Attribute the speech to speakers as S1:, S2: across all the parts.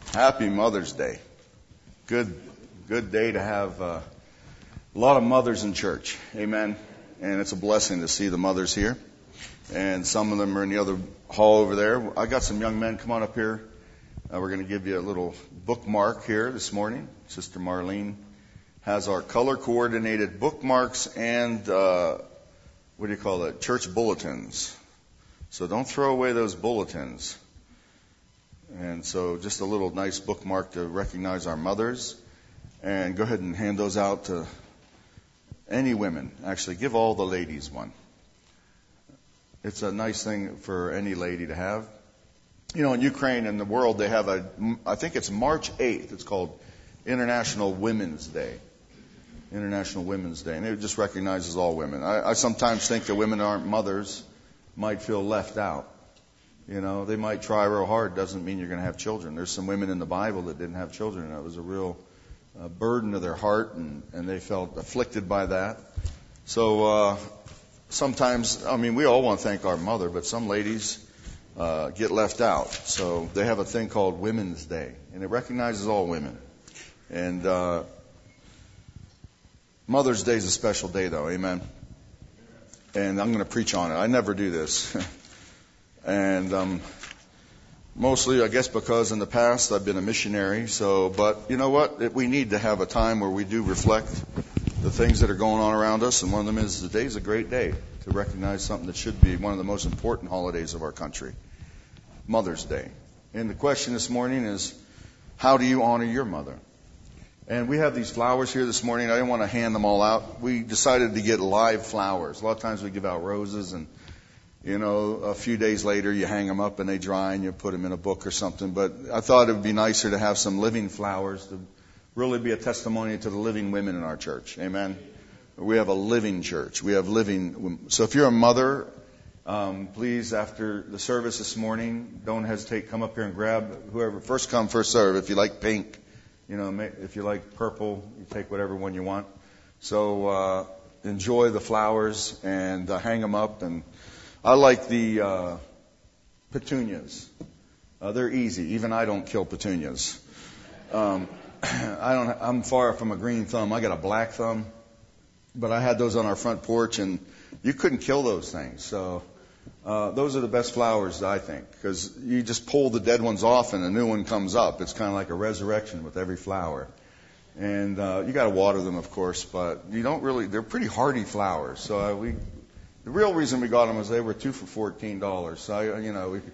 S1: Happy Mother's Day. Good day to have a lot of mothers in church. Amen. And it's a blessing to see the mothers here. And some of them are in the other hall over there. I got some young men. Come on up here. We're going to give you a little bookmark here this morning. Sister Marlene has our color-coordinated bookmarks and, church bulletins. So don't throw away those bulletins. And so just a little nice bookmark to recognize our mothers. And go ahead and hand those out to any women. Actually, give all the ladies one. It's a nice thing for any lady to have. You know, in Ukraine and the world, they have I think it's March 8th. It's called International Women's Day. International Women's Day. And it just recognizes all women. I sometimes think that women aren't mothers might feel left out. You know, they might try real hard. Doesn't mean you're going to have children. There's some women in the Bible that didn't have children. And it was a real burden to their heart, and they felt afflicted by that. So sometimes, we all want to thank our mother, but some ladies get left out. So they have a thing called Women's Day, and it recognizes all women. And Mother's Day is a special day, though. Amen. And I'm going to preach on it. I never do this. And mostly, I guess, because in the past I've been a missionary. But you know what? We need to have a time where we do reflect the things that are going on around us. And one of them is today's a great day to recognize something that should be one of the most important holidays of our country, Mother's Day. And the question this morning is, how do you honor your mother? And we have these flowers here this morning. I didn't want to hand them all out. We decided to get live flowers. A lot of times we give out roses, and a few days later you hang them up and they dry and you put them in a book or something. But I thought it would be nicer to have some living flowers to really be a testimony to the living women in our church. Amen. We have a living church. We have living. So if you're a mother, please, after the service this morning, don't hesitate. Come up here and grab whoever. First come, first serve. If you like pink, if you like purple, you take whatever one you want. So enjoy the flowers and hang them up. And I like the petunias. They're easy. Even I don't kill petunias. I'm far from a green thumb. I got a black thumb, but I had those on our front porch, and you couldn't kill those things. So those are the best flowers, I think, because you just pull the dead ones off and a new one comes up. It's kind of like a resurrection with every flower. And you got to water them, of course, but you don't really. They're pretty hardy flowers. So the real reason we got them was they were 2 for $14. So we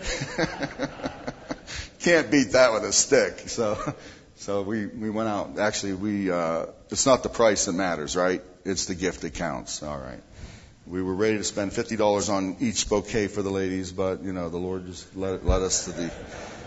S1: can't beat that with a stick. So we went out. Actually, it's not the price that matters, right? It's the gift that counts. All right. We were ready to spend $50 on each bouquet for the ladies, but the Lord just led us to the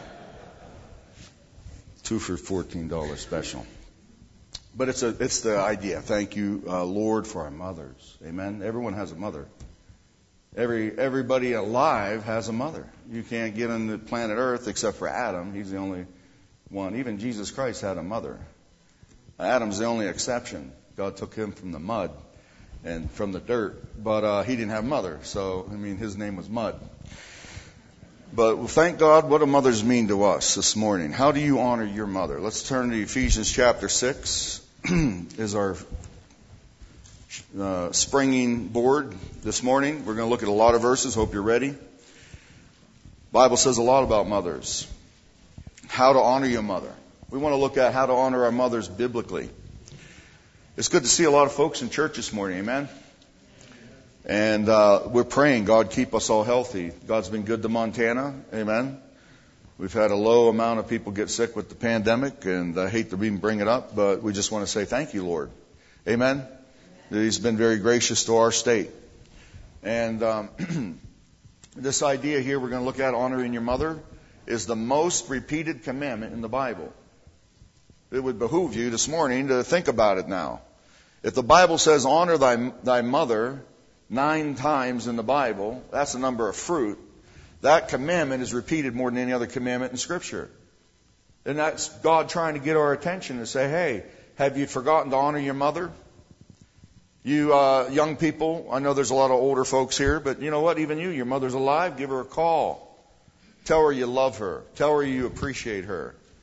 S1: 2 for $14 special. But it's the idea. Thank you, Lord, for our mothers. Amen. Everyone has a mother. Everybody alive has a mother. You can't get on the planet Earth except for Adam. He's the only one. Even Jesus Christ had a mother. Adam's the only exception. God took him from the mud and from the dirt, but he didn't have a mother. So, his name was Mud. But thank God, what do mothers mean to us this morning? How do you honor your mother? Let's turn to Ephesians chapter 6 is our springing board this morning. We're going to look at a lot of verses. Hope you're ready. The Bible says a lot about mothers. How to honor your mother. We want to look at how to honor our mothers biblically. It's good to see a lot of folks in church this morning. Amen. And we're praying God keep us all healthy. God's been good to Montana. Amen. We've had a low amount of people get sick with the pandemic, and I hate to even bring it up, but we just want to say thank you, Lord. Amen. He's been very gracious to our state. And this idea here we're going to look at, honoring your mother, is the most repeated commandment in the Bible. It would behoove you this morning to think about it now. If the Bible says honor thy mother 9 times in the Bible, that's the number of fruit. That commandment is repeated more than any other commandment in Scripture. And that's God trying to get our attention and say, hey, have you forgotten to honor your mother? You young people, I know there's a lot of older folks here, but you know what? Even you, your mother's alive, give her a call. Tell her you love her. Tell her you appreciate her.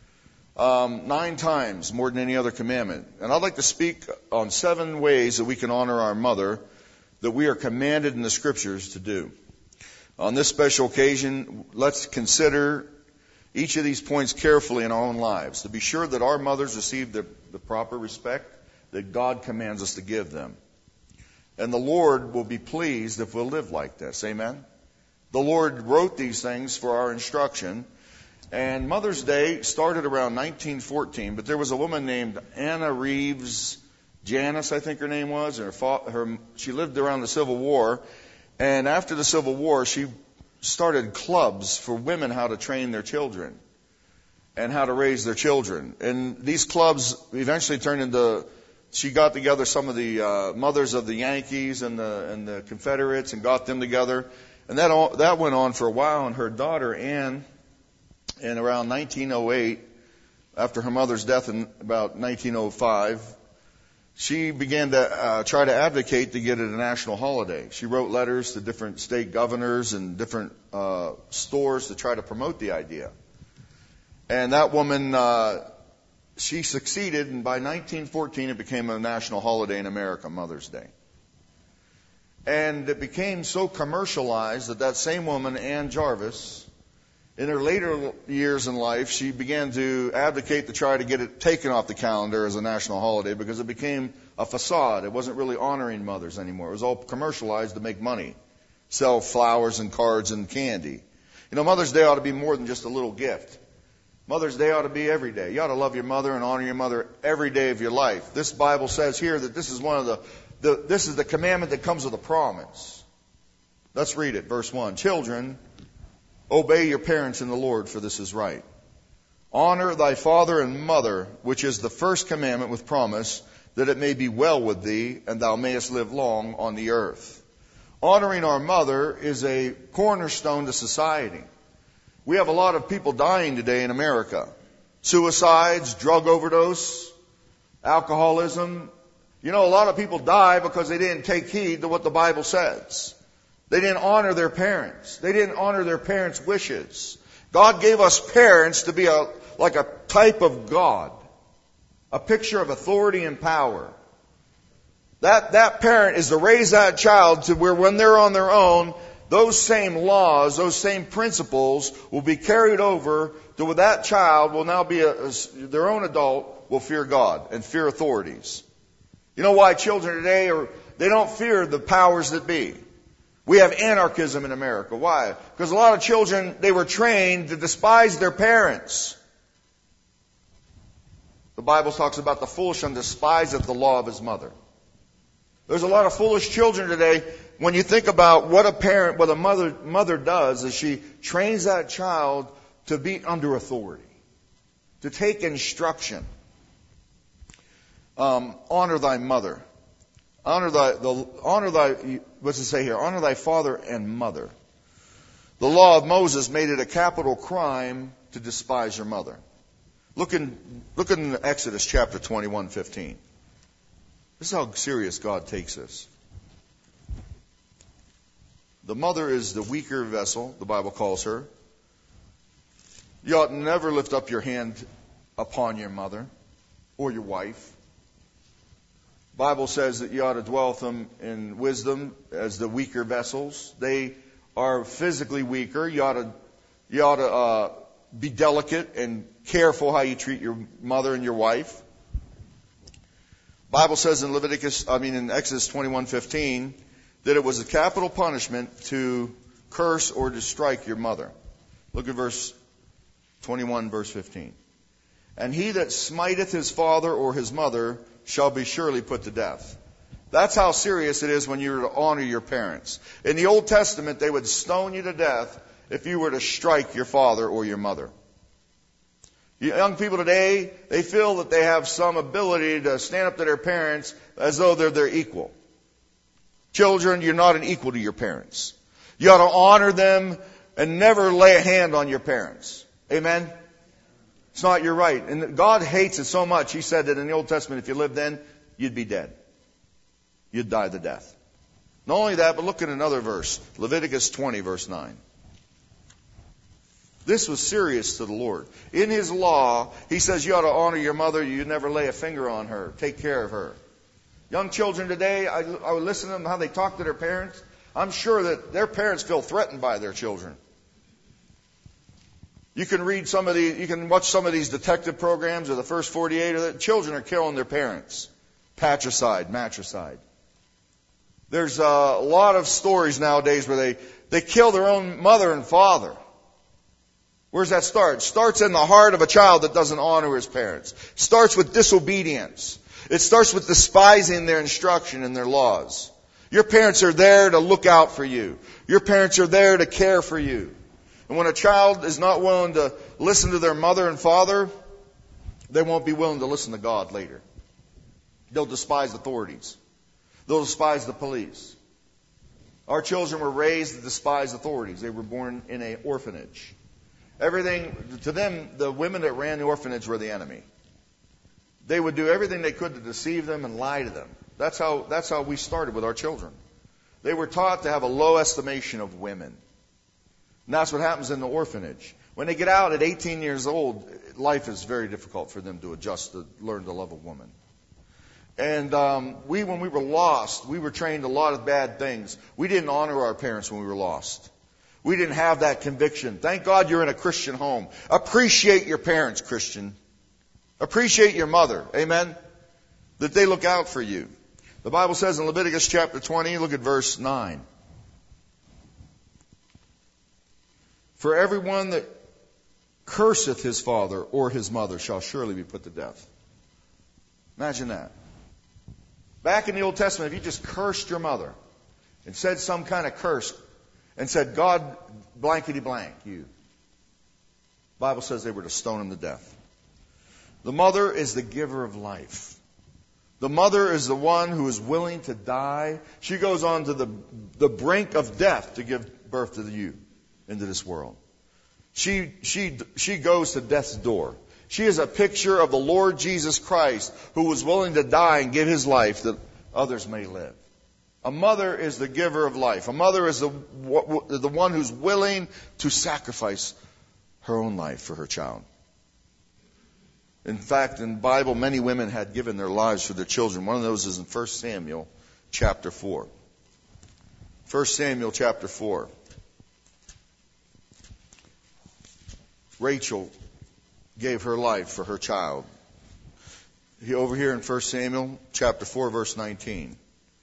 S1: 9 times more than any other commandment. And I'd like to speak on 7 ways that we can honor our mother that we are commanded in the Scriptures to do. On this special occasion, let's consider each of these points carefully in our own lives to be sure that our mothers receive the proper respect that God commands us to give them. And the Lord will be pleased if we'll live like this. Amen? The Lord wrote these things for our instruction. And Mother's Day started around 1914, but there was a woman named Anna Reeves Janis, I think her name was. She lived around the Civil War. And after the Civil War, she started clubs for women how to train their children and how to raise their children. And these clubs eventually turned into, she got together some of the mothers of the Yankees and the Confederates and got them together. And that went on for a while. And her daughter, Anne, in around 1908, after her mother's death in about 1905, she began to try to advocate to get it a national holiday. She wrote letters to different state governors and different stores to try to promote the idea. And that woman, she succeeded, and by 1914 it became a national holiday in America, Mother's Day. And it became so commercialized that same woman, Ann Jarvis, in her later years in life, she began to advocate to try to get it taken off the calendar as a national holiday because it became a facade. It wasn't really honoring mothers anymore. It was all commercialized to make money, sell flowers and cards and candy. You know, Mother's Day ought to be more than just a little gift. Mother's Day ought to be every day. You ought to love your mother and honor your mother every day of your life. This Bible says here that this is one of this is the commandment that comes with a promise. Let's read it, verse 1. Children, obey your parents in the Lord, for this is right. Honor thy father and mother, which is the first commandment with promise, that it may be well with thee, and thou mayest live long on the earth. Honoring our mother is a cornerstone to society. We have a lot of people dying today in America. Suicides, drug overdose, alcoholism. You know, a lot of people die because they didn't take heed to what the Bible says. They didn't honor their parents. They didn't honor their parents' wishes. God gave us parents to be like a type of God, a picture of authority and power. That parent is to raise that child to where when they're on their own, those same laws, those same principles will be carried over to where that child will now be their own adult, will fear God and fear authorities. You know why children today they don't fear the powers that be. We have anarchism in America. Why? Because a lot of children, they were trained to despise their parents. The Bible talks about the foolish and despiseth the law of his mother. There's a lot of foolish children today. When you think about what a mother does, is she trains that child to be under authority, to take instruction. Honor thy mother. Honor thy, what's it say here? Honor thy father and mother. The law of Moses made it a capital crime to despise your mother. Look in Exodus chapter 21:15. This is how serious God takes this. The mother is the weaker vessel, the Bible calls her. You ought never lift up your hand upon your mother or your wife. The Bible says that you ought to dwell with them in wisdom as the weaker vessels. They are physically weaker. You ought to be delicate and careful how you treat your mother and your wife. The Bible says in Exodus 21:15 that it was a capital punishment to curse or to strike your mother. Look at verse 21, verse 15. And he that smiteth his father or his mother shall be surely put to death. That's how serious it is when you're to honor your parents. In the Old Testament, they would stone you to death if you were to strike your father or your mother. Young people today, they feel that they have some ability to stand up to their parents as though they're their equal. Children, you're not an equal to your parents. You ought to honor them and never lay a hand on your parents. Amen? It's not your right. And God hates it so much. He said that in the Old Testament, if you lived then, you'd be dead. You'd die the death. Not only that, but look at another verse. Leviticus 20, verse 9. This was serious to the Lord. In His law, He says you ought to honor your mother. You never lay a finger on her. Take care of her. Young children today, I would listen to them how they talk to their parents. I'm sure that their parents feel threatened by their children. You can watch some of these detective programs or the First 48, or the children are killing their parents. Patricide, matricide. There's a lot of stories nowadays where they kill their own mother and father. Where does that start? It starts in the heart of a child that doesn't honor his parents. It starts with disobedience. It starts with despising their instruction and their laws. Your parents are there to look out for you. Your parents are there to care for you. And when a child is not willing to listen to their mother and father, they won't be willing to listen to God later. They'll despise authorities. They'll despise the police. Our children were raised to despise authorities. They were born in an orphanage. Everything, to them, the women that ran the orphanage were the enemy. They would do everything they could to deceive them and lie to them. That's how we started with our children. They were taught to have a low estimation of women. And that's what happens in the orphanage. When they get out at 18 years old, life is very difficult for them to adjust to learn to love a woman. And when we were lost, we were trained a lot of bad things. We didn't honor our parents when we were lost. We didn't have that conviction. Thank God you're in a Christian home. Appreciate your parents, Christian. Appreciate your mother. Amen? That they look out for you. The Bible says in Leviticus chapter 20, look at verse 9. For everyone that curseth his father or his mother shall surely be put to death. Imagine that. Back in the Old Testament, if you just cursed your mother and said some kind of curse and said, God blankety blank you, the Bible says they were to stone him to death. The mother is the giver of life. The mother is the one who is willing to die. She goes on to the brink of death to give birth to you into this world. She goes to death's door. She is a picture of the Lord Jesus Christ who was willing to die and give His life that others may live. A mother is the giver of life. A mother is the one who's willing to sacrifice her own life for her child. In fact, in the Bible, many women had given their lives for their children. One of those is in 1 Samuel chapter 4. 1 Samuel chapter 4. Rachel gave her life for her child. Over here in 1 Samuel chapter 4, verse 19.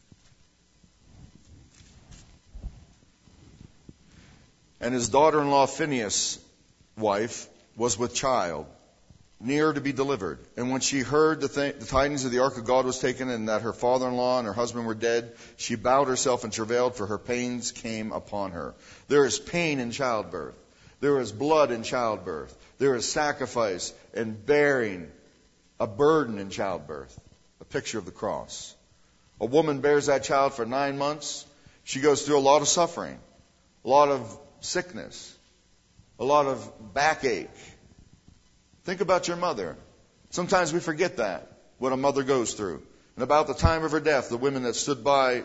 S1: And his daughter-in-law Phinehas' wife was with child, near to be delivered. And when she heard the tidings of the ark of God was taken, and that her father-in-law and her husband were dead, she bowed herself and travailed, for her pains came upon her. There is pain in childbirth. There is blood in childbirth. There is sacrifice and bearing a burden in childbirth. A picture of the cross. A woman bears that child for 9 months. She goes through a lot of suffering, a lot of sickness, a lot of backache. Think about your mother. Sometimes we forget that, what a mother goes through. And about the time of her death, the women that stood by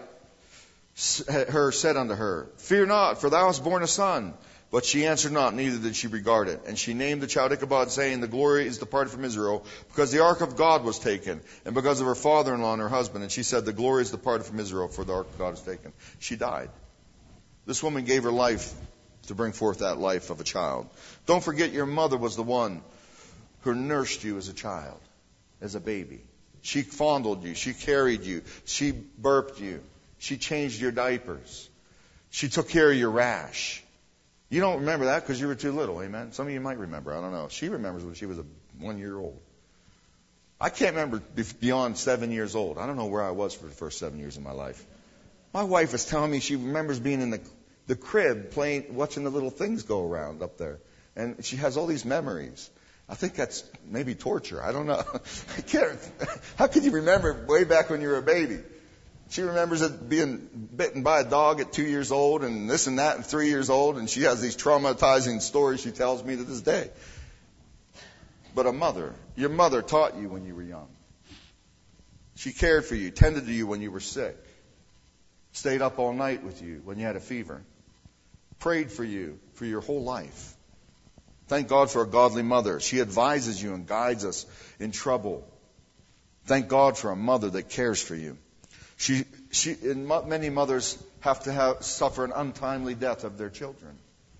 S1: her said unto her, Fear not, for thou hast borne a son. But she answered not, neither did she regard it. And she named the child Ichabod, saying, The glory is departed from Israel, because the ark of God was taken, and because of her father-in-law and her husband. And she said, The glory is departed from Israel, for the ark of God is taken. She died. This woman gave her life to bring forth that life of a child. Don't forget, your mother was the one who nursed you as a child, as a baby. She fondled you. She carried you. She burped you. She changed your diapers. She took care of your rash. You don't remember that because you were too little, amen? Some of you might remember. I don't know. She remembers when she was 1 year old. I can't remember beyond 7 years old. I don't know where I was for the first 7 years of my life. My wife was telling me she remembers being in the crib playing, watching the little things go around up there. And she has all these memories. I think that's maybe torture. I don't know. I can't. How could you remember way back when you were a baby? She remembers it being bitten by a dog at 2 years old and this and that at 3 years old. And she has these traumatizing stories she tells me to this day. But a mother, your mother taught you when you were young. She cared for you, tended to you when you were sick. Stayed up all night with you when you had a fever. Prayed for you for your whole life. Thank God for a godly mother. She advises you and guides us in trouble. Thank God for a mother that cares for you. Many mothers have to suffer an untimely death of their children.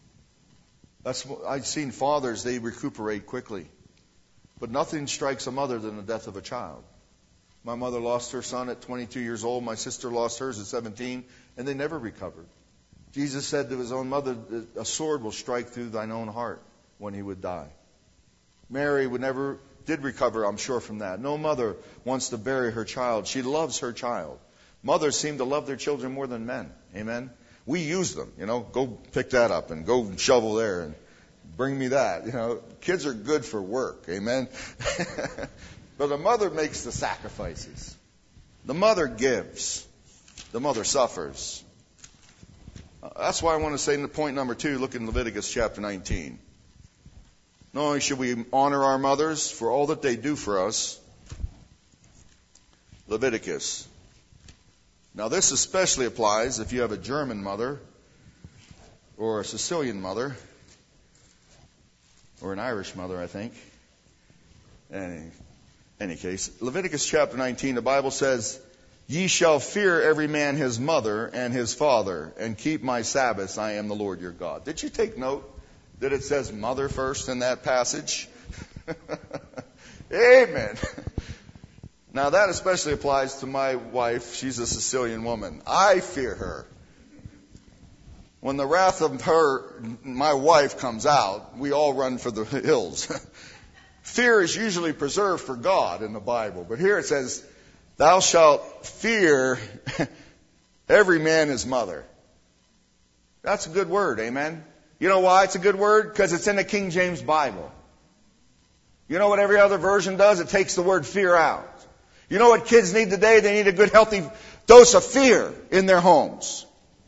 S1: I've seen fathers, they recuperate quickly. But nothing strikes a mother than the death of a child. My mother lost her son at 22 years old. My sister lost hers at 17, and they never recovered. Jesus said to his own mother, a sword will strike through thine own heart when he would die. Mary did recover, I'm sure, from that. No mother wants to bury her child. She loves her child. Mothers seem to love their children more than men. Amen? We use them, go pick that up and go shovel there and bring me that. Kids are good for work. Amen? But the mother makes the sacrifices. The mother gives. The mother suffers. That's why I want to say in point number 2, look in Leviticus chapter 19. Not only should we honor our mothers for all that they do for us, Leviticus. Now this especially applies if you have a German mother or a Sicilian mother or an Irish mother, I think. In any case, Leviticus chapter 19, the Bible says, Ye shall fear every man his mother and his father, and keep my Sabbaths. I am the Lord your God. Did you take note that it says mother first in that passage? Amen. Now that especially applies to my wife. She's a Sicilian woman. I fear her. When the wrath of my wife comes out, we all run for the hills. Fear is usually preserved for God in the Bible. But here it says, Thou shalt fear every man his mother. That's a good word, amen? You know why it's a good word? Because it's in the King James Bible. You know what every other version does? It takes the word fear out. You know what kids need today? They need a good healthy dose of fear in their homes.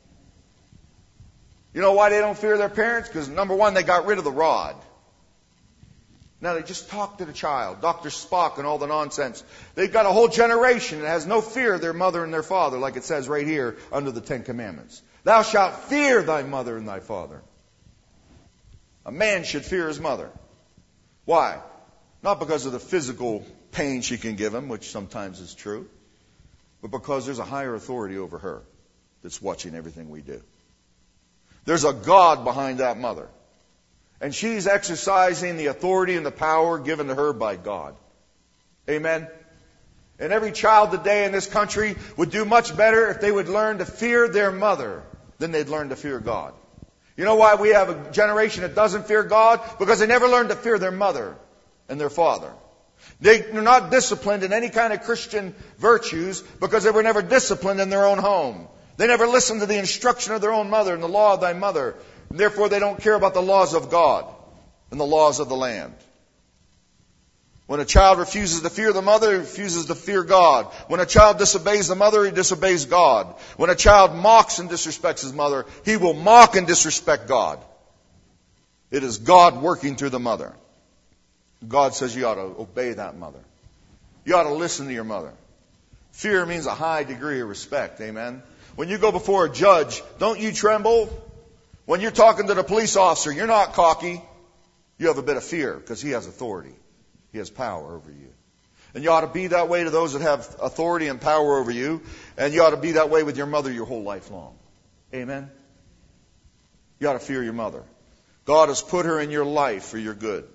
S1: You know why they don't fear their parents? Because number one, they got rid of the rod. Now they just talk to the child, Dr. Spock and all the nonsense. They've got a whole generation that has no fear of their mother and their father, like it says right here under the 10 Commandments. Thou shalt fear thy mother and thy father. A man should fear his mother. Why? Not because of the physical pain she can give him, which sometimes is true, but because there's a higher authority over her that's watching everything we do. There's a God behind that mother. And she's exercising the authority and the power given to her by God. Amen? And every child today in this country would do much better if they would learn to fear their mother than they'd learn to fear God. You know why we have a generation that doesn't fear God? Because they never learned to fear their mother and their father. They're not disciplined in any kind of Christian virtues because they were never disciplined in their own home. They never listened to the instruction of their own mother and the law of thy mother. And therefore they don't care about the laws of God and the laws of the land. When a child refuses to fear the mother, he refuses to fear God. When a child disobeys the mother, he disobeys God. When a child mocks and disrespects his mother, he will mock and disrespect God. It is God working through the mother. God says you ought to obey that mother. You ought to listen to your mother. Fear means a high degree of respect. Amen. When you go before a judge, don't you tremble? When you're talking to the police officer, you're not cocky. You have a bit of fear because he has authority. He has power over you. And you ought to be that way to those that have authority and power over you. And you ought to be that way with your mother your whole life long. Amen? You ought to fear your mother. God has put her in your life for your good.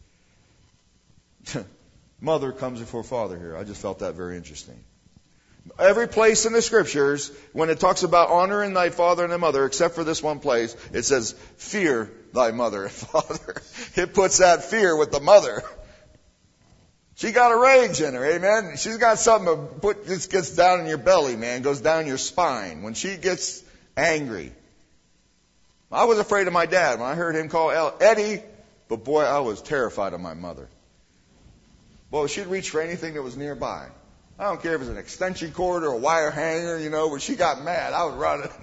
S1: Mother comes before father here. I just felt that very interesting. Every place in the Scriptures, when it talks about honoring thy father and thy mother, except for this one place, it says, fear thy mother and father. It puts that fear with the mother. She got a rage in her, amen? She's got something that gets down in your belly, man, goes down your spine. When she gets angry. I was afraid of my dad when I heard him call Eddie, but boy, I was terrified of my mother. Boy, she'd reach for anything that was nearby. I don't care if it was an extension cord or a wire hanger, when she got mad, I would run it.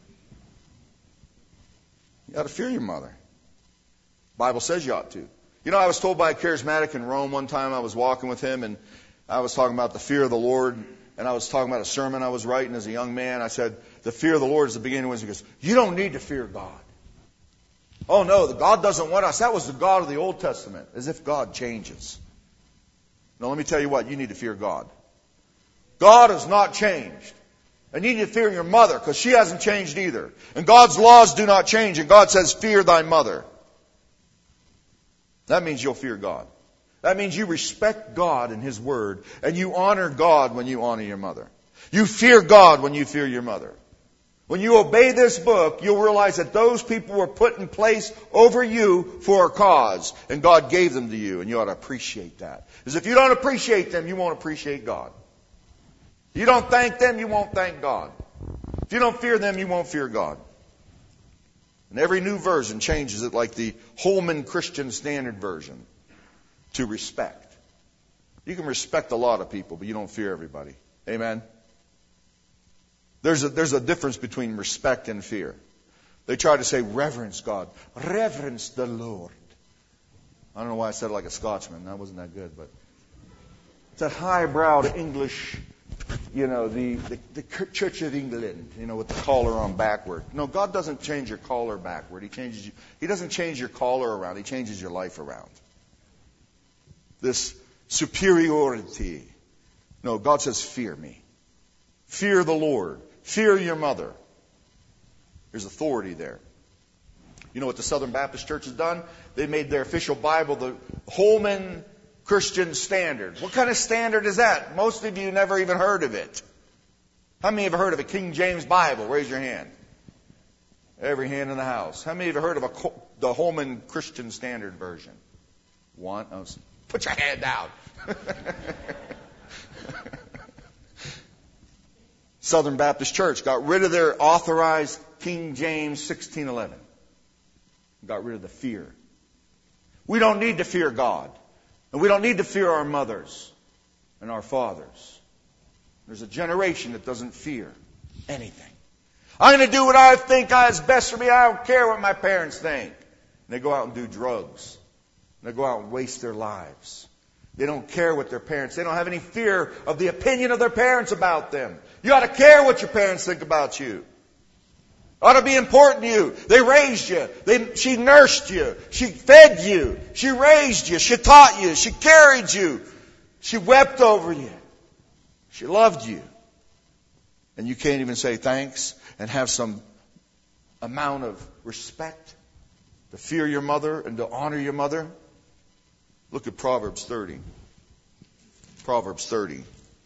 S1: You ought to fear your mother. The Bible says you ought to. I was told by a charismatic in Rome one time, I was walking with him, and I was talking about the fear of the Lord, and I was talking about a sermon I was writing as a young man. I said, the fear of the Lord is the beginning of wisdom. He goes, you don't need to fear God. Oh no, God doesn't want us. That was the God of the Old Testament. As if God changes. No, let me tell you what, you need to fear God. God has not changed. And you need to fear your mother, because she hasn't changed either. And God's laws do not change. And God says, fear thy mother. That means you'll fear God. That means you respect God and His Word. And you honor God when you honor your mother. You fear God when you fear your mother. When you obey this book, you'll realize that those people were put in place over you for a cause. And God gave them to you. And you ought to appreciate that. Because if you don't appreciate them, you won't appreciate God. If you don't thank them, you won't thank God. If you don't fear them, you won't fear God. And every new version changes it, like the Holman Christian Standard Version, to respect. You can respect a lot of people, but you don't fear everybody. Amen? There's a difference between respect and fear. They try to say reverence God. Reverence the Lord. I don't know why I said it like a Scotsman. That wasn't that good, but it's that highbrowed English, the Church of England, with the collar on backward. No, God doesn't change your collar backward. He doesn't change your collar around. He changes your life around. This superiority. No, God says, fear me. Fear the Lord. Fear your mother. There's authority there. You know what the Southern Baptist Church has done? They made their official Bible the Holman Christian Standard. What kind of standard is that? Most of you never even heard of it. How many have heard of a King James Bible? Raise your hand. Every hand in the house. How many have heard of the Holman Christian Standard Version? One. Oh, put your hand down. Southern Baptist Church got rid of their authorized King James 1611. Got rid of the fear. We don't need to fear God. And we don't need to fear our mothers and our fathers. There's a generation that doesn't fear anything. I'm going to do what I think is best for me. I don't care what my parents think. And they go out and do drugs. And they go out and waste their lives. They don't care what their parents. They don't have any fear of the opinion of their parents about them. You ought to care what your parents think about you. Ought to be important to you. They raised you. She nursed you. She fed you. She raised you. She taught you. She carried you. She wept over you. She loved you. And you can't even say thanks and have some amount of respect to fear your mother and to honor your mother. Look at Proverbs 30. Proverbs 30.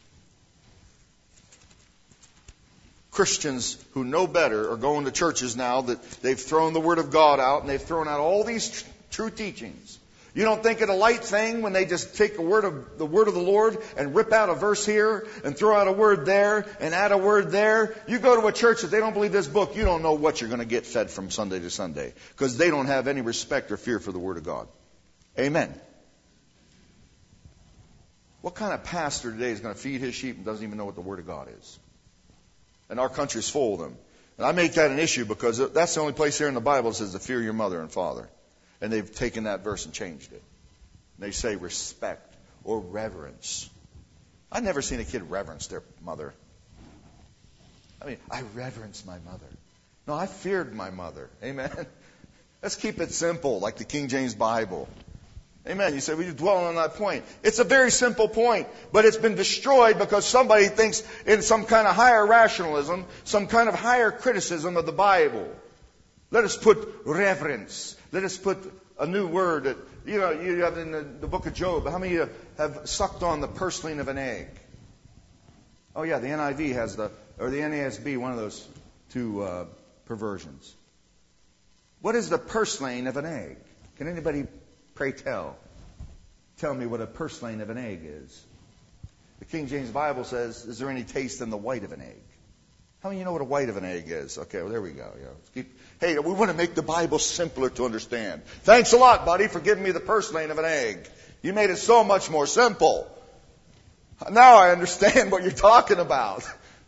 S1: Christians who know better are going to churches now that they've thrown the Word of God out and they've thrown out all these true teachings. You don't think it a light thing when they just take the word of the Lord and rip out a verse here and throw out a word there and add a word there? You go to a church that they don't believe this book, you don't know what you're going to get fed from Sunday to Sunday because they don't have any respect or fear for the Word of God. Amen. What kind of pastor today is going to feed his sheep and doesn't even know what the Word of God is? And our country's full of them. And I make that an issue because that's the only place here in the Bible that says to fear your mother and father. And they've taken that verse and changed it. And they say respect or reverence. I've never seen a kid reverence their mother. I reverence my mother. No, I feared my mother. Amen. Let's keep it simple, like the King James Bible. Amen. You say, well, you dwell on that point. It's a very simple point, but it's been destroyed because somebody thinks in some kind of higher rationalism, some kind of higher criticism of the Bible. Let us put reverence. Let us put a new word that, you have in the book of Job. How many of you have sucked on the purslane of an egg? Oh yeah, the NIV has or the NASB, one of those two perversions. What is the purslane of an egg? Can anybody pray tell me what a purslane of an egg is? The King James Bible says, is there any taste in the white of an egg? How many of you know what a white of an egg is? Okay, well, there we go. Hey, we want to make the Bible simpler to understand. Thanks a lot, buddy, for giving me the purslane of an egg. You made it so much more simple. Now I understand what you're talking about.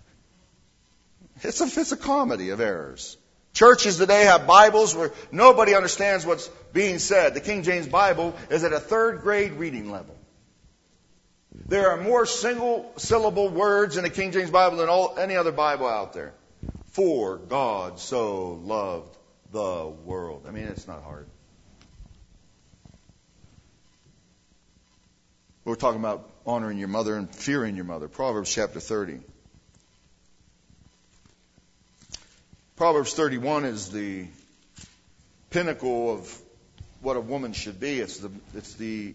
S1: It's a comedy of errors. Churches today have Bibles where nobody understands what's being said. The King James Bible is at a third grade reading level. There are more single syllable words in the King James Bible than any other Bible out there. For God so loved the world. I mean, it's not hard. We're talking about honoring your mother and fearing your mother. Proverbs chapter 30. Proverbs 31 is the pinnacle of what a woman should be. It's the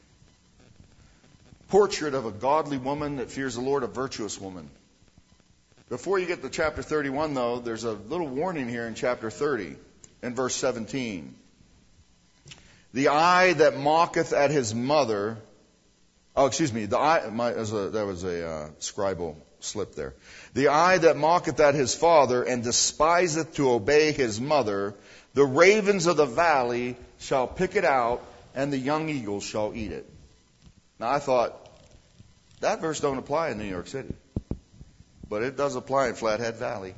S1: portrait of a godly woman that fears the Lord, a virtuous woman. Before you get to chapter 31, though, there's a little warning here in chapter 30 in verse 17. The eye that mocketh at his mother. Oh, excuse me. That was a scribal slip there. The eye that mocketh at his father and despiseth to obey his mother, the ravens of the valley shall pick it out, and the young eagles shall eat it. Now I thought, that verse don't apply in New York City. But it does apply in Flathead Valley.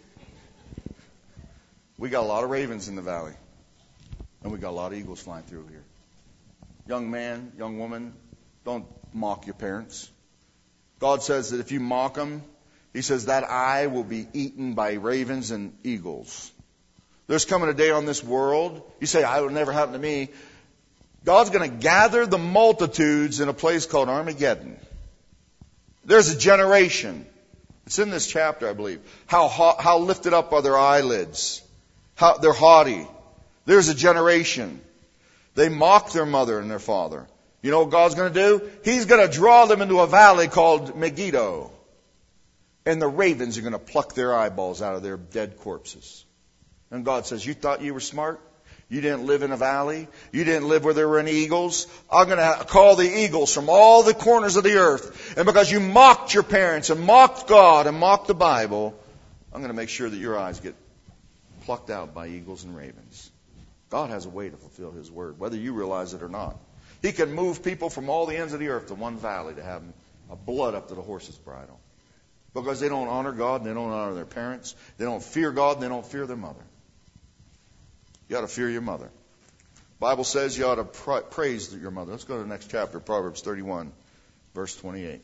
S1: We got a lot of ravens in the valley. And we got a lot of eagles flying through here. Young man, young woman, don't mock your parents. God says that if you mock them, He says that eye will be eaten by ravens and eagles. There's coming a day on this world. You say, it will never happen to me. God's going to gather the multitudes in a place called Armageddon. There's a generation. It's in this chapter, I believe. How lifted up are their eyelids. How they're haughty. There's a generation. They mock their mother and their father. You know what God's going to do? He's going to draw them into a valley called Megiddo. And the ravens are going to pluck their eyeballs out of their dead corpses. And God says, you thought you were smart? You didn't live in a valley. You didn't live where there were any eagles. I'm going to call the eagles from all the corners of the earth. And because you mocked your parents and mocked God and mocked the Bible, I'm going to make sure that your eyes get plucked out by eagles and ravens. God has a way to fulfill His word, whether you realize it or not. He can move people from all the ends of the earth to one valley to have a blood up to the horse's bridle. Because they don't honor God and they don't honor their parents. They don't fear God and they don't fear their mother. You ought to fear your mother. The Bible says you ought to praise your mother. Let's go to the next chapter, Proverbs 31, verse 28.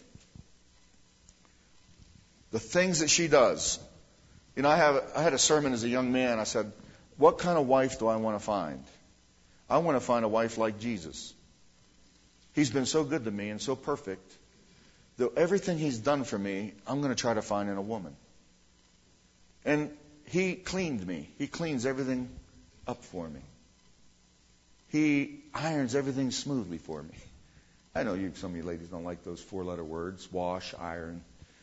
S1: The things that she does. You know, I had a sermon as a young man. I said, what kind of wife do I want to find? I want to find a wife like Jesus. He's been so good to me and so perfect. That everything He's done for me, I'm going to try to find in a woman. And He cleaned me. He cleans everything up for me. He irons everything smoothly for me. I know some of you ladies don't like those 4-letter words. Wash, iron,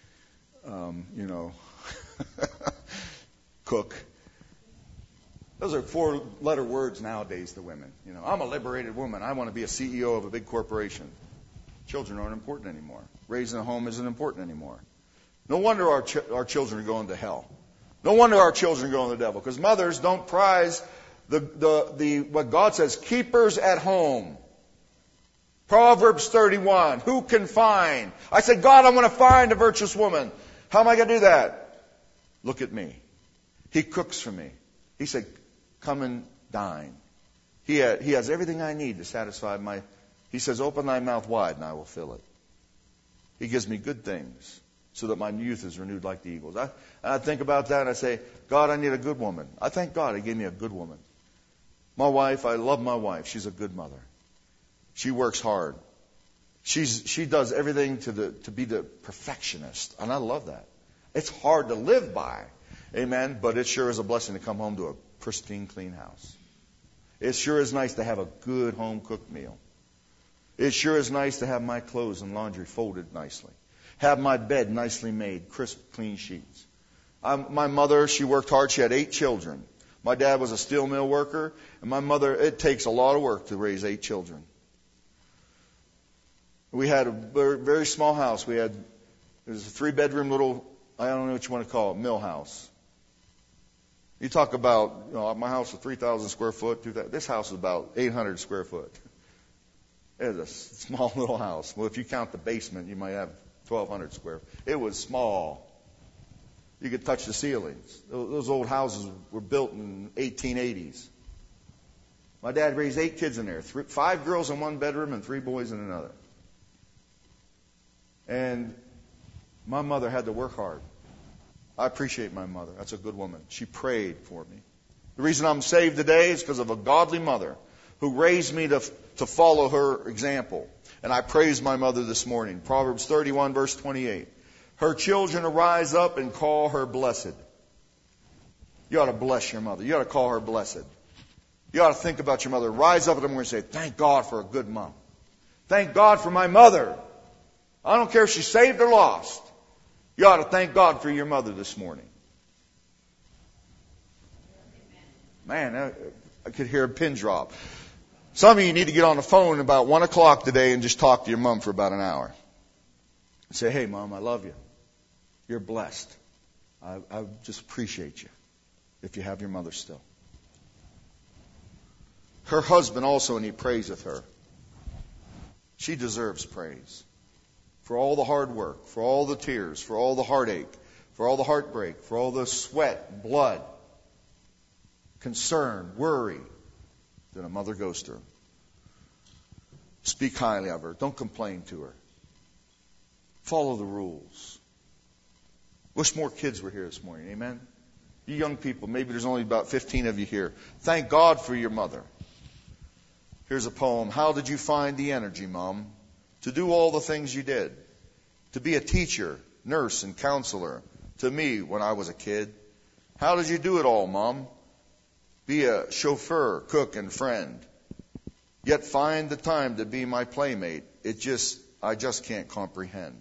S1: cook. Those are 4-letter words nowadays to women. You know, I'm a liberated woman. I want to be a CEO of a big corporation. Children aren't important anymore. Raising a home isn't important anymore. No wonder our children are going to hell. No wonder our children are going to the devil. Because mothers don't prize what God says, keepers at home. Proverbs 31. Who can find? I said, God, I want to find a virtuous woman. How am I going to do that? Look at me. He cooks for me. He said, come and dine. He has everything I need to satisfy He says, open thy mouth wide and I will fill it. He gives me good things so that my youth is renewed like the eagles. I think about that and I say, God, I need a good woman. I thank God He gave me a good woman. My wife, I love my wife. She's a good mother. She works hard. She does everything to be the perfectionist. And I love that. It's hard to live by. Amen. But it sure is a blessing to come home to a pristine, clean house. It sure is nice to have a good home-cooked meal. It sure is nice to have my clothes and laundry folded nicely. Have my bed nicely made, crisp, clean sheets. My mother, she worked hard. She had 8 children. My dad was a steel mill worker. And my mother, it takes a lot of work to raise 8 children. We had a very small house. It was a 3-bedroom little, I don't know what you want to call it, mill house. You talk about, my house was 3,000 square foot. This house is about 800 square foot. It was a small little house. Well, if you count the basement, you might have 1,200 square. It was small. You could touch the ceilings. Those old houses were built in 1880s. My dad raised 8 kids in there. 5 girls in one bedroom and 3 boys in another. And my mother had to work hard. I appreciate my mother. That's a good woman. She prayed for me. The reason I'm saved today is because of a godly mother who raised me to follow her example. And I praise my mother this morning. Proverbs 31, verse 28. Her children arise up and call her blessed. You ought to bless your mother. You ought to call her blessed. You ought to think about your mother. Rise up in the morning and say, thank God for a good mom. Thank God for my mother. I don't care if she's saved or lost. You ought to thank God for your mother this morning. Man, I could hear a pin drop. Some of you need to get on the phone about 1 o'clock today and just talk to your mom for about an hour. Say, hey, Mom, I love you. You're blessed. I just appreciate you if you have your mother still. Her husband also, and he praiseth her. She deserves praise for all the hard work, for all the tears, for all the heartache, for all the heartbreak, for all the sweat, blood, concern, worry that a mother goes through. Speak highly of her. Don't complain to her. Follow the rules. Wish more kids were here this morning. Amen? You young people, maybe there's only about 15 of you here. Thank God for your mother. Here's a poem. How did you find the energy, Mom, to do all the things you did? To be a teacher, nurse, and counselor to me when I was a kid. How did you do it all, Mom? Be a chauffeur, cook, and friend. Yet find the time to be my playmate. I just can't comprehend.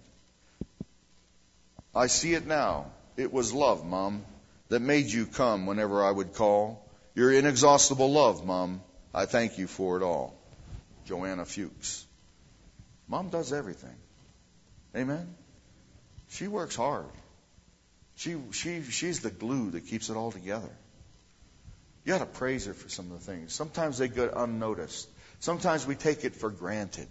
S1: I see it now. It was love, Mom, that made you come whenever I would call. Your inexhaustible love, Mom. I thank you for it all. Joanna Fuchs. Mom does everything. Amen? She works hard. She's the glue that keeps it all together. You ought to praise her for some of the things. Sometimes they go unnoticed. Sometimes we take it for granted.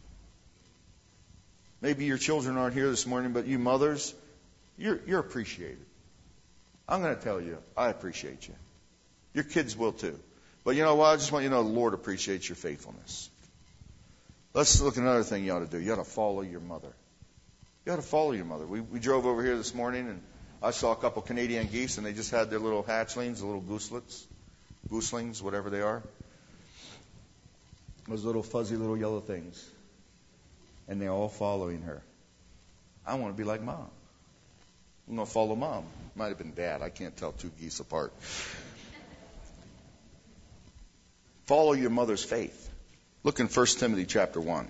S1: Maybe your children aren't here this morning, but you mothers, you're appreciated. I'm going to tell you, I appreciate you. Your kids will too. But you know what? I just want you to know the Lord appreciates your faithfulness. Let's look at another thing you ought to do. You ought to follow your mother. You ought to follow your mother. We drove over here this morning, and I saw a couple Canadian geese, and they just had their little hatchlings, the little gooselings, whatever they are. Those little fuzzy little yellow things. And they're all following her. I want to be like Mom. I'm going to follow Mom. Might have been Dad. I can't tell two geese apart. Follow your mother's faith. Look in 1 Timothy chapter 1.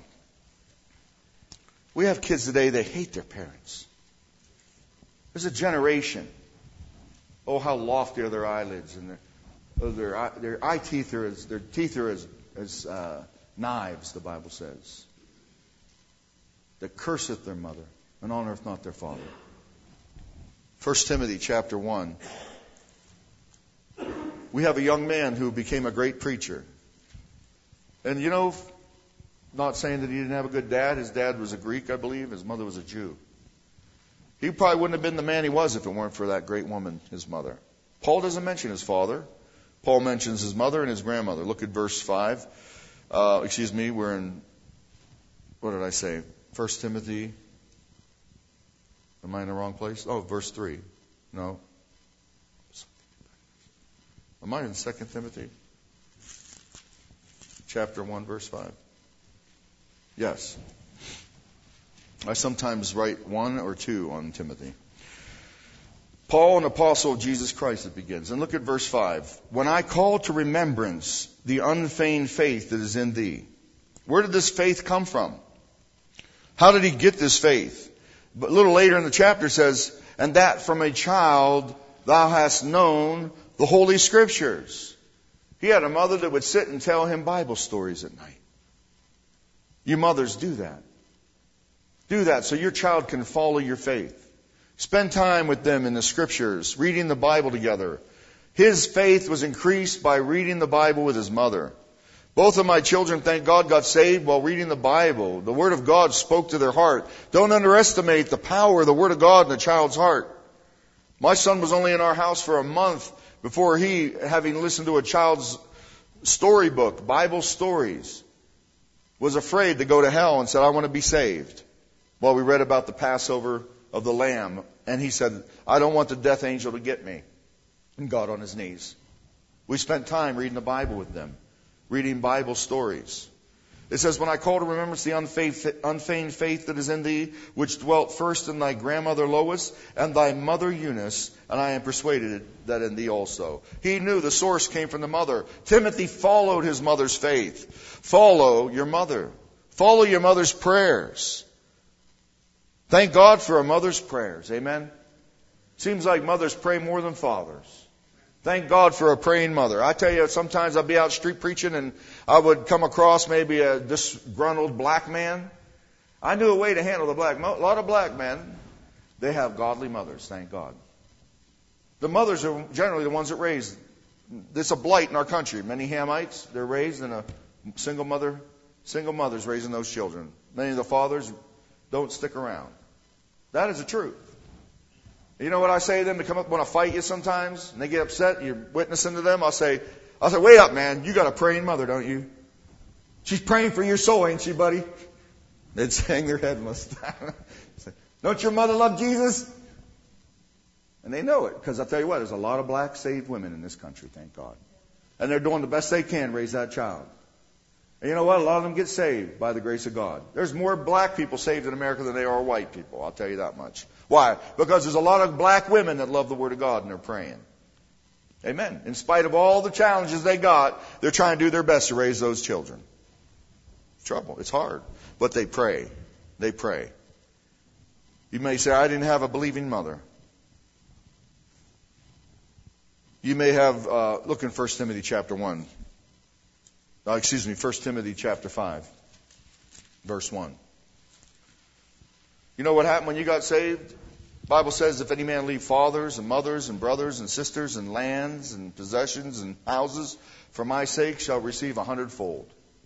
S1: We have kids today, they hate their parents. There's a generation. Oh, how lofty are their eyelids, and their eye teeth are as knives, the Bible says. That curseth their mother, and honoreth not their father. 1 Timothy chapter 1. We have a young man who became a great preacher. And you know, not saying that he didn't have a good dad. His dad was a Greek, I believe. His mother was a Jew. He probably wouldn't have been the man he was if it weren't for that great woman, his mother. Paul doesn't mention his father. Paul mentions his mother and his grandmother. Look at verse 5. We're in, what did I say? 1 Timothy. Am I in the wrong place? Oh, verse 3. No. Am I in 2 Timothy? Chapter 1, verse 5. Yes. I sometimes write 1 or 2 on Timothy. Paul, an apostle of Jesus Christ, it begins. And look at verse 5. When I call to remembrance the unfeigned faith that is in thee. Where did this faith come from? How did he get this faith? But a little later in the chapter says, and that from a child thou hast known the Holy Scriptures. He had a mother that would sit and tell him Bible stories at night. You mothers, do that. Do that so your child can follow your faith. Spend time with them in the Scriptures, reading the Bible together. His faith was increased by reading the Bible with his mother. Both of my children, thank God, got saved while reading the Bible. The Word of God spoke to their heart. Don't underestimate the power of the Word of God in a child's heart. My son was only in our house for a month before he, having listened to a child's storybook, Bible stories, was afraid to go to hell and said, I want to be saved. Well, we read about the Passover of the Lamb, and he said, I don't want the death angel to get me. And got on his knees. We spent time reading the Bible with them, reading Bible stories. It says, when I call to remembrance the unfeigned faith that is in thee, which dwelt first in thy grandmother Lois and thy mother Eunice, and I am persuaded that in thee also. He knew the source came from the mother. Timothy followed his mother's faith. Follow your mother. Follow your mother's prayers. Thank God for a mother's prayers. Amen. Seems like mothers pray more than fathers. Thank God for a praying mother. I tell you, sometimes I'd be out street preaching and I would come across maybe a disgruntled black man. I knew a way to handle a lot of black men. They have godly mothers, thank God. The mothers are generally the ones that raise. It's a blight in our country. Many Hamites, they're raised in a single mothers raising those children. Many of the fathers don't stick around. That is the truth. You know what I say to them? They come up, want to fight you sometimes, and they get upset, and you're witnessing to them. I'll say, wait up, man. You got a praying mother, don't you? She's praying for your soul, ain't she, buddy? They'd hang their head. Don't your mother love Jesus? And they know it, because I'll tell you what, there's a lot of black saved women in this country, thank God. And they're doing the best they can to raise that child. And you know what? A lot of them get saved by the grace of God. There's more black people saved in America than there are white people. I'll tell you that much. Why? Because there's a lot of black women that love the Word of God and they're praying. Amen. In spite of all the challenges they got, they're trying to do their best to raise those children. It's trouble. It's hard. But they pray. They pray. You may say, I didn't have a believing mother. You may have, look in 1 Timothy chapter 1. 1 Timothy chapter 5, verse 1. You know what happened when you got saved? The Bible says, if any man leave fathers and mothers and brothers and sisters and lands and possessions and houses, for my sake shall receive 100-fold.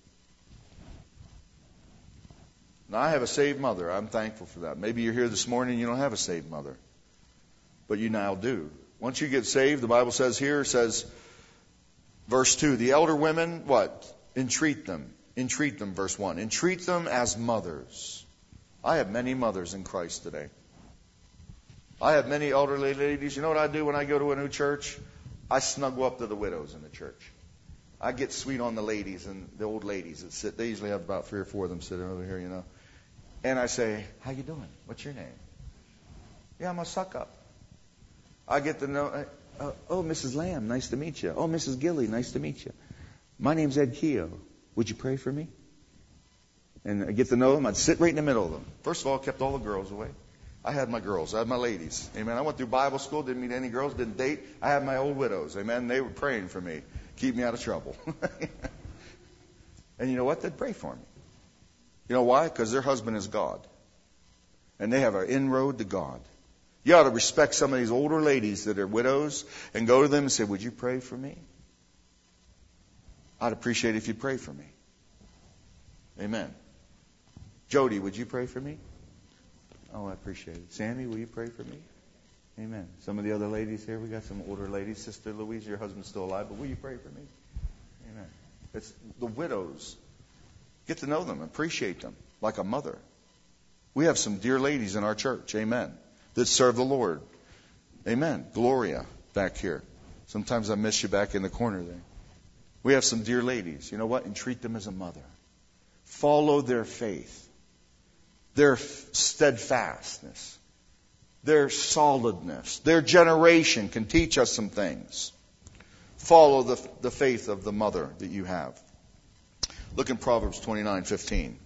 S1: Now, I have a saved mother. I'm thankful for that. Maybe you're here this morning and you don't have a saved mother. But you now do. Once you get saved, the Bible says here, it says, verse 2, the elder women, what? Entreat them. Entreat them, verse 1. Entreat them as mothers. I have many mothers in Christ today. I have many elderly ladies. You know what I do when I go to a new church? I snuggle up to the widows in the church. I get sweet on the ladies and the old ladies that sit. They usually have about 3 or 4 of them sitting over here, you know. And I say, how you doing? What's your name? Yeah, I'm a suck up. I get to know, oh, Mrs. Lamb, nice to meet you. Oh, Mrs. Gilly, nice to meet you. My name's Ed Keogh. Would you pray for me? And I get to know them. I'd sit right in the middle of them. First of all, I kept all the girls away. I had my girls. I had my ladies. Amen. I went through Bible school, didn't meet any girls, didn't date. I had my old widows. Amen. They were praying for me. Keep me out of trouble. And you know what? They'd pray for me. You know why? Because their husband is God. And they have an inroad to God. You ought to respect some of these older ladies that are widows and go to them and say, would you pray for me? I'd appreciate it if you'd pray for me. Amen. Jody, would you pray for me? Oh, I appreciate it. Sammy, will you pray for me? Amen. Some of the other ladies here, we got some older ladies. Sister Louise, your husband's still alive, but will you pray for me? Amen. It's the widows. Get to know them, appreciate them like a mother. We have some dear ladies in our church, amen, that serve the Lord. Amen. Gloria back here. Sometimes I miss you back in the corner there. We have some dear ladies. You know what? And treat them as a mother. Follow their faith, their steadfastness, their solidness. Their generation can teach us some things. Follow the faith of the mother that you have. Look in Proverbs 29:15.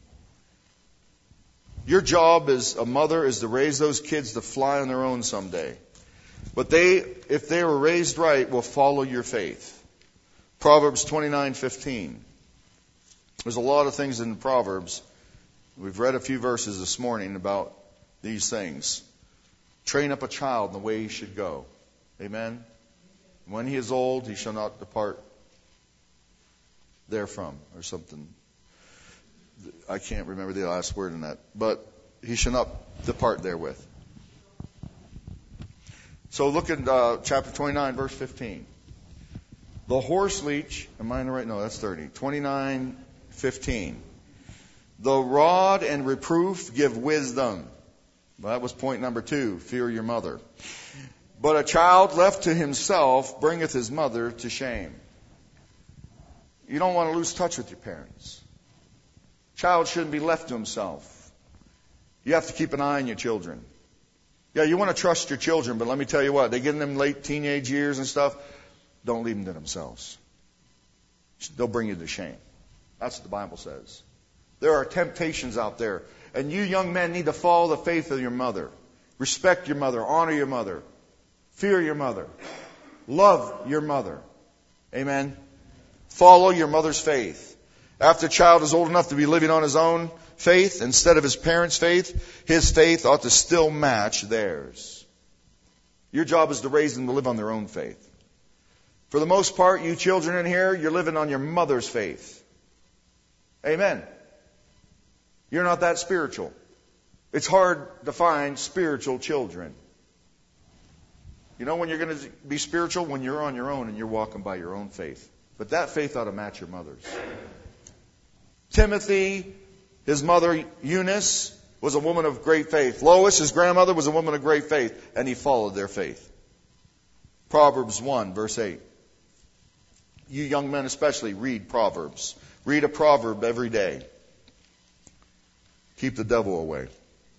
S1: Your job as a mother is to raise those kids to fly on their own someday. But if they were raised right, will follow your faith. Proverbs 29:15. There's a lot of things in Proverbs. We've read a few verses this morning about these things. Train up a child in the way he should go. Amen. When he is old, he shall not depart therefrom, or something. I can't remember the last word in that. But he shall not depart therewith. So look at chapter 29, verse 15. The horse leech, am I in the right? No, that's 30. 29:15. The rod and reproof give wisdom. Well, that was point number 2. Fear your mother. But a child left to himself bringeth his mother to shame. You don't want to lose touch with your parents. Child shouldn't be left to himself. You have to keep an eye on your children. Yeah, you want to trust your children, but let me tell you what, they get in them late teenage years and stuff, don't leave them to themselves. They'll bring you to shame. That's what the Bible says. There are temptations out there, and you young men need to follow the faith of your mother. Respect your mother, honor your mother, fear your mother, love your mother. Amen. Follow your mother's faith. After a child is old enough to be living on his own faith instead of his parents' faith, his faith ought to still match theirs. Your job is to raise them to live on their own faith. For the most part, you children in here, you're living on your mother's faith. Amen. You're not that spiritual. It's hard to find spiritual children. You know when you're going to be spiritual? When you're on your own and you're walking by your own faith. But that faith ought to match your mother's. Timothy, his mother Eunice, was a woman of great faith. Lois, his grandmother, was a woman of great faith, and he followed their faith. Proverbs 1, verse 8. You young men especially, read Proverbs. Read a proverb every day. Keep the devil away.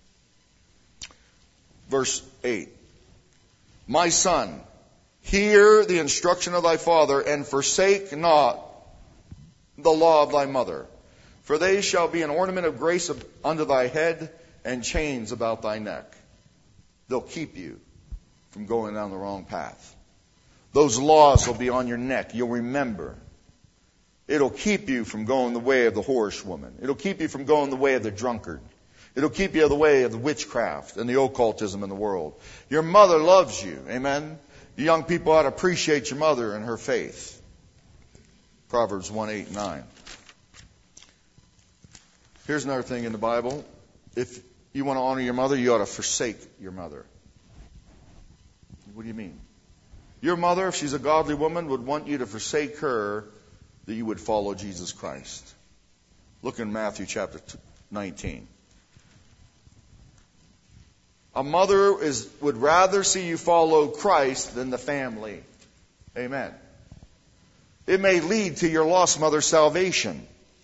S1: Verse 8. My son, hear the instruction of thy father, and forsake not the law of thy mother. For they shall be an ornament of grace unto thy head, and chains about thy neck. They'll keep you from going down the wrong path. Those laws will be on your neck. You'll remember. It'll keep you from going the way of the whorish woman. It'll keep you from going the way of the drunkard. It'll keep you the way of the witchcraft and the occultism in the world. Your mother loves you. Amen. You young people ought to appreciate your mother and her faith. Proverbs 1, 8, 9. Here's another thing in the Bible. If you want to honor your mother, you ought to forsake your mother. What do you mean? Your mother, if she's a godly woman, would want you to forsake her, that you would follow Jesus Christ. Look in Matthew chapter 19. A mother would rather see you follow Christ than the family. Amen. It may lead to your lost mother's salvation.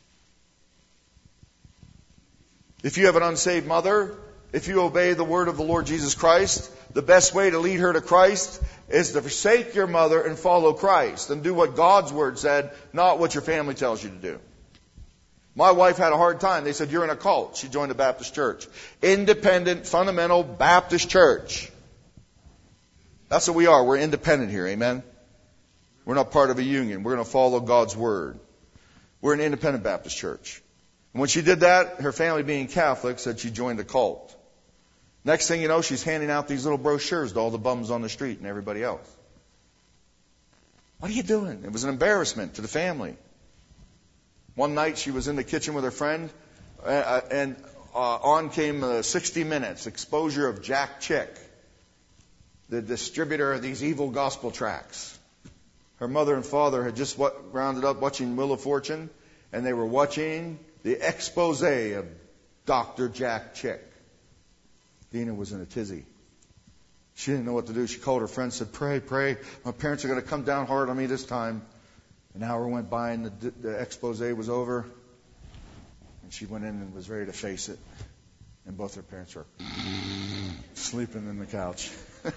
S1: If you have an unsaved mother, if you obey the word of the Lord Jesus Christ, the best way to lead her to Christ is to forsake your mother and follow Christ and do what God's word said, not what your family tells you to do. My wife had a hard time. They said, you're in a cult. She joined a Baptist church. Independent, fundamental Baptist church. That's what we are. We're independent here. Amen. We're not part of a union. We're going to follow God's word. We're an independent Baptist church. And when she did that, her family being Catholic said she joined a cult. Next thing you know, she's handing out these little brochures to all the bums on the street and everybody else. What are you doing? It was an embarrassment to the family. One night she was in the kitchen with her friend, and on came 60 Minutes, exposure of Jack Chick, the distributor of these evil gospel tracts. Her mother and father had just rounded up watching Wheel of Fortune, and they were watching the expose of Dr. Jack Chick. Dina was in a tizzy. She didn't know what to do. She called her friend and said, pray, pray. My parents are going to come down hard on me this time. An hour went by and the expose was over. And she went in and was ready to face it. And both her parents were sleeping in the couch.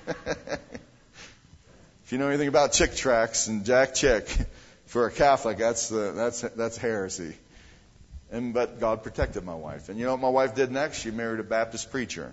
S1: If you know anything about Chick tracts and Jack Chick, for a Catholic, that's heresy. But God protected my wife. And you know what my wife did next? She married a Baptist preacher.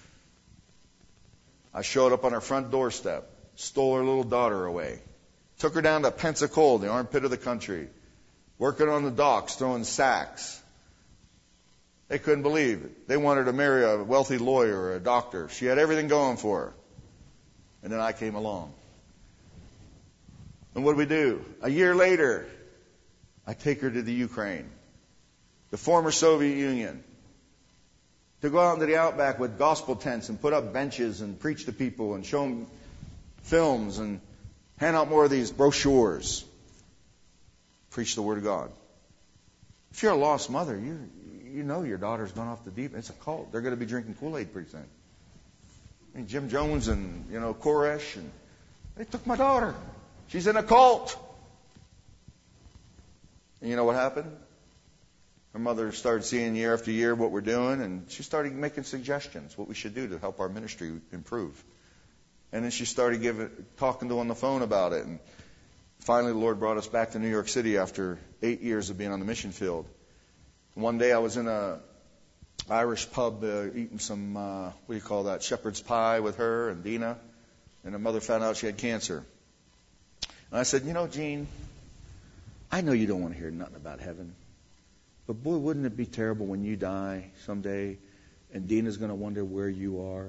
S1: I showed up on her front doorstep, stole her little daughter away, took her down to Pensacola, the armpit of the country, working on the docks, throwing sacks. They couldn't believe it. They wanted to marry a wealthy lawyer or a doctor. She had everything going for her. And then I came along. And what do? A year later, I take her to the Ukraine, the former Soviet Union, to go out into the outback with gospel tents and put up benches and preach to people and show them films and hand out more of these brochures. Preach the Word of God. If you're a lost mother, you know your daughter's gone off the deep end. It's a cult. They're going to be drinking Kool-Aid pretty soon. I mean, Jim Jones and, Koresh, and they took my daughter. She's in a cult. And you know what happened? Her mother started seeing year after year what we're doing, and she started making suggestions what we should do to help our ministry improve. And then she started talking to her on the phone about it. And finally, the Lord brought us back to New York City after 8 years of being on the mission field. One day I was in a Irish pub eating some, shepherd's pie with her and Dina. And her mother found out she had cancer. And I said, Jean, I know you don't want to hear nothing about heaven. But boy, wouldn't it be terrible when you die someday and Dina's going to wonder where you are?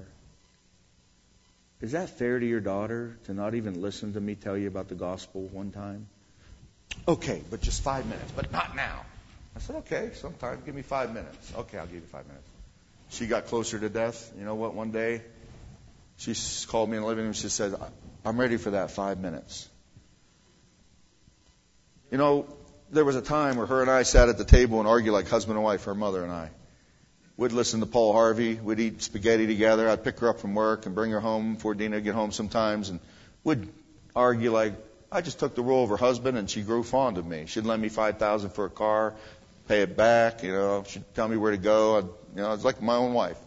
S1: Is that fair to your daughter to not even listen to me tell you about the gospel one time? Okay, but just 5 minutes, but not now. I said, okay, sometime. Give me 5 minutes. Okay, I'll give you 5 minutes. She got closer to death. You know what? One day, she called me in the living room. She said, I'm ready for that 5 minutes. There was a time where her and I sat at the table and argued like husband and wife, her mother and I. We'd listen to Paul Harvey. We'd eat spaghetti together. I'd pick her up from work and bring her home before Dina would get home sometimes. And we'd argue like I just took the role of her husband, and she grew fond of me. She'd lend me $5,000 for a car, pay it back. She'd tell me where to go. It's like my own wife.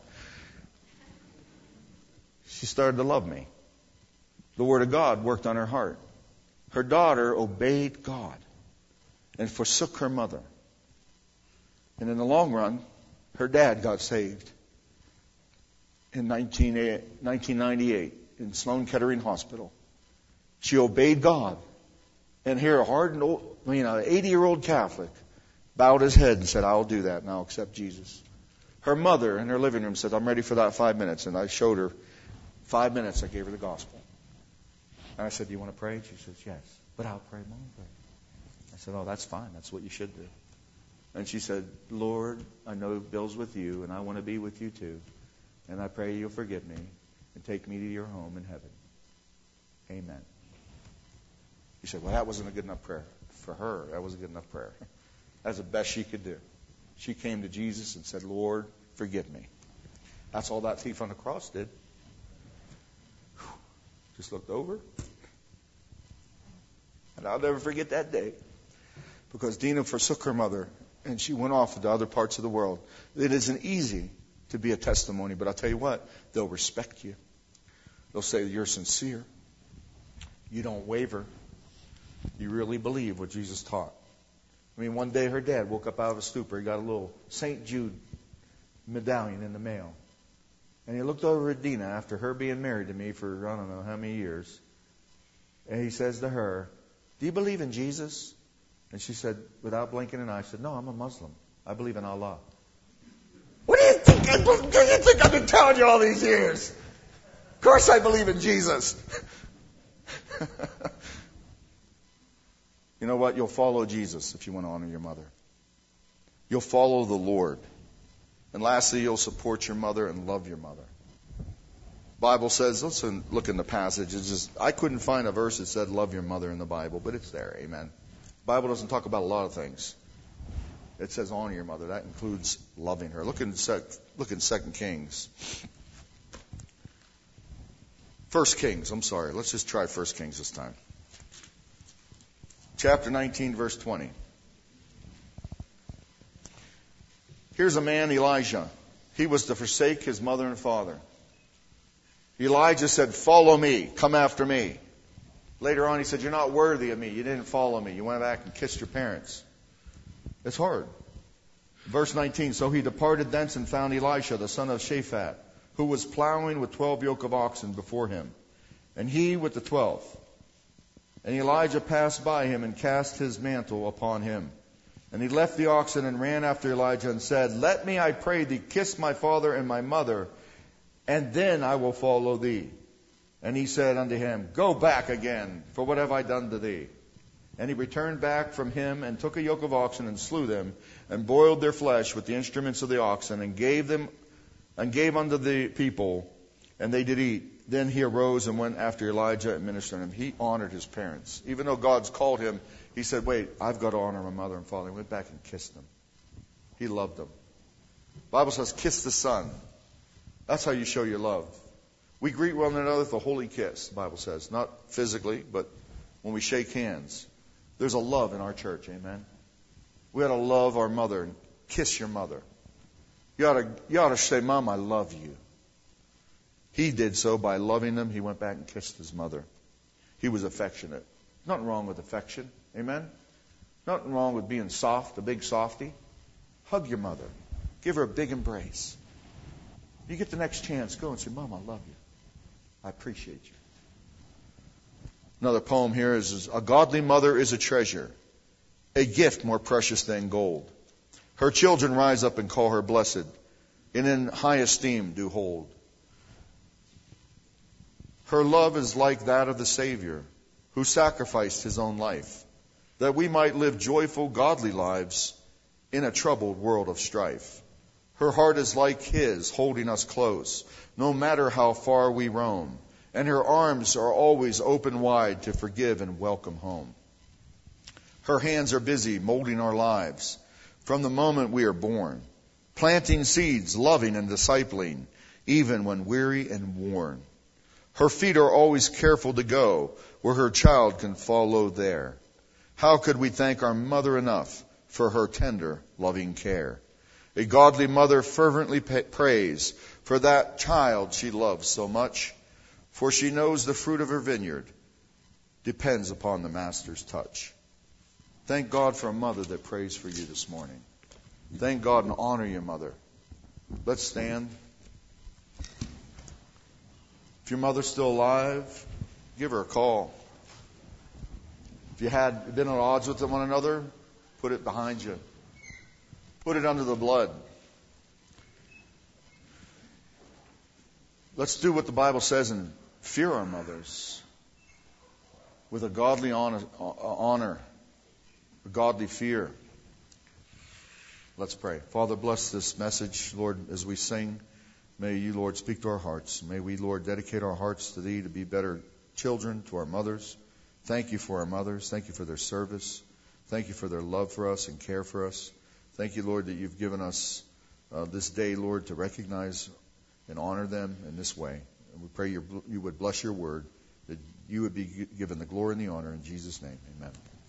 S1: She started to love me. The Word of God worked on her heart. Her daughter obeyed God and forsook her mother. And in the long run, her dad got saved in 1998 in Sloan Kettering Hospital. She obeyed God. And here a hardened, an 80-year-old Catholic bowed his head and said, I'll do that and I'll accept Jesus. Her mother in her living room said, I'm ready for that 5 minutes. And I showed her 5 minutes. I gave her the gospel. And I said, do you want to pray? She says, yes. But I'll pray my own prayer. I said, oh, that's fine. That's what you should do. And she said, Lord, I know Bill's with you, and I want to be with you too. And I pray you'll forgive me and take me to your home in heaven. Amen. He said, well, that wasn't a good enough prayer. For her, that wasn't a good enough prayer. That's the best she could do. She came to Jesus and said, Lord, forgive me. That's all that thief on the cross did. Just looked over. And I'll never forget that day. Because Dina forsook her mother and she went off to other parts of the world. It isn't easy to be a testimony, but I'll tell you what, they'll respect you. They'll say you're sincere. You don't waver. You really believe what Jesus taught. One day her dad woke up out of a stupor. He got a little St. Jude medallion in the mail. And he looked over at Dina after her being married to me for I don't know how many years. And he says to her, do you believe in Jesus? And she said, without blinking an eye, she said, no, I'm a Muslim. I believe in Allah. What do you think? I've been telling you all these years? Of course I believe in Jesus. You know what? You'll follow Jesus if you want to honor your mother. You'll follow the Lord. And lastly, you'll support your mother and love your mother. Bible says, listen, look in the passage. I couldn't find a verse that said love your mother in the Bible, but it's there. Amen. The Bible doesn't talk about a lot of things. It says honor your mother. That includes loving her. Look in 2 Kings. 1 Kings, I'm sorry. Let's just try 1 Kings this time. Chapter 19, verse 20. Here's a man, Elijah. He was to forsake his mother and father. Elijah said, follow me, come after me. Later on he said, you're not worthy of me. You didn't follow me. You went back and kissed your parents. It's hard. Verse 19, so he departed thence and found Elisha, the son of Shaphat, who was plowing with 12 yoke of oxen before him, and he with the 12th. And Elijah passed by him and cast his mantle upon him. And he left the oxen and ran after Elijah and said, let me, I pray thee, kiss my father and my mother, and then I will follow thee. And he said unto him, go back again, for what have I done to thee? And he returned back from him and took a yoke of oxen and slew them, and boiled their flesh with the instruments of the oxen, and gave unto the people, and they did eat. Then he arose and went after Elijah and ministered to him. He honored his parents. Even though God's called him, he said, wait, I've got to honor my mother and father. He went back and kissed them. He loved them. The Bible says, kiss the son. That's how you show your love. We greet one another with a holy kiss, the Bible says. Not physically, but when we shake hands. There's a love in our church, amen? We ought to love our mother and kiss your mother. You ought to say, Mom, I love you. He did so by loving them. He went back and kissed his mother. He was affectionate. Nothing wrong with affection. Amen? Nothing wrong with being soft, a big softy. Hug your mother. Give her a big embrace. You get the next chance, go and say, Mom, I love you. I appreciate you. Another poem here is, a godly mother is a treasure, a gift more precious than gold. Her children rise up and call her blessed, and in high esteem do hold. Her love is like that of the Savior, who sacrificed his own life, that we might live joyful, godly lives in a troubled world of strife. Her heart is like his, holding us close, no matter how far we roam, and her arms are always open wide to forgive and welcome home. Her hands are busy molding our lives from the moment we are born, planting seeds, loving and discipling, even when weary and worn. Her feet are always careful to go where her child can follow there. How could we thank our mother enough for her tender, loving care? A godly mother fervently prays for that child she loves so much, for she knows the fruit of her vineyard depends upon the Master's touch. Thank God for a mother that prays for you this morning. Thank God and honor your mother. Let's stand. If your mother's still alive, give her a call. If you had been at odds with one another, put it behind you. Put it under the blood. Let's do what the Bible says and fear our mothers with a godly honor, a godly fear. Let's pray. Father, bless this message, Lord, as we sing. May you, Lord, speak to our hearts. May we, Lord, dedicate our hearts to thee to be better children to our mothers. Thank you for our mothers. Thank you for their service. Thank you for their love for us and care for us. Thank you, Lord, that you've given us this day, Lord, to recognize and honor them in this way. And we pray you would bless your word, that you would be given the glory and the honor in Jesus' name. Amen.